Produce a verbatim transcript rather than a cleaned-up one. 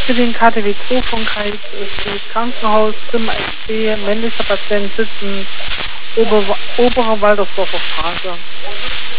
Für den K T W zwei-Funkreis steht Krankenhaus, Zimmer S B, männlicher Patient sitzend, Ober Obere Waldersdorfer Straße.